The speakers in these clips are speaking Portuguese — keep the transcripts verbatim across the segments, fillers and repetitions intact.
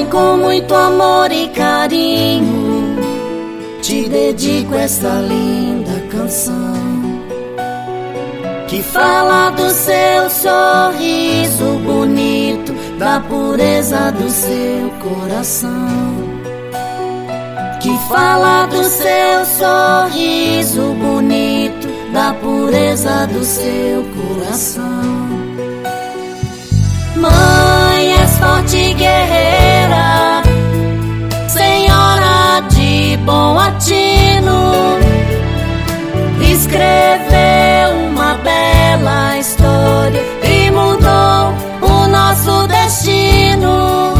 com muito amor e carinho, te dedico esta linda canção, que fala do seu sorriso bonito, da pureza do seu coração. Que fala do seu sorriso bonito, da pureza do seu coração. Mãe, és forte e guerreira, Senhora de bom atino, escreveu uma bela história e mudou o nosso destino.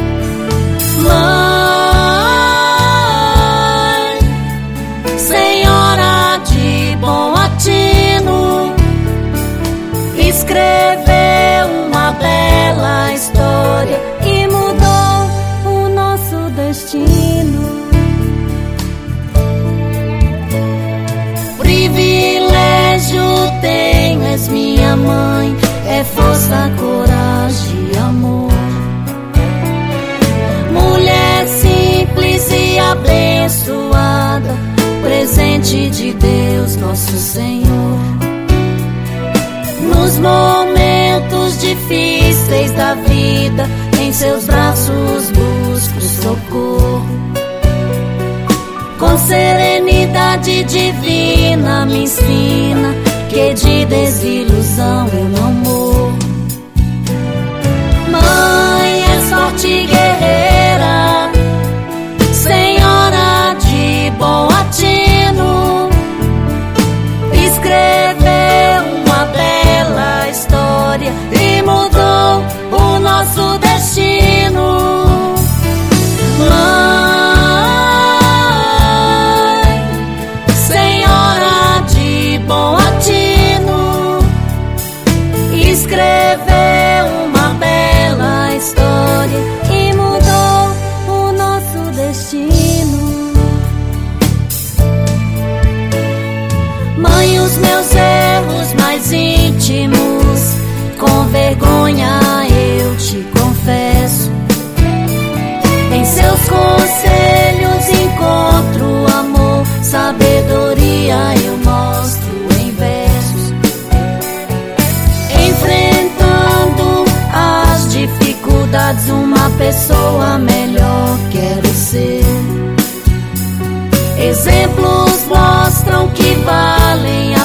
Mãe, Senhora de bom atino, escreveu uma bela história e mudou o nosso destino. Privilégio tenho, és minha mãe, é força, coragem e amor. Mulher simples e abençoada, presente de Deus nosso Senhor. Nos momentos difíceis da vida, em seus braços busco socorro. Com serenidade divina me ensina que de desilusão eu não morro. Mãe, és forte e guerreira, Senhora de bom atino, escreveu uma bela história e mudou o nosso destino. Mãe, Senhora de bom atino, escreveu uma bela história e mudou o nosso destino. Mãe, os meus erros mais íntimos, com vergonha eu te confesso. Em seus conselhos encontro amor, sabedoria eu mostro em versos. Enfrentando as dificuldades, uma pessoa melhor quero ser. Exemplos mostram que valem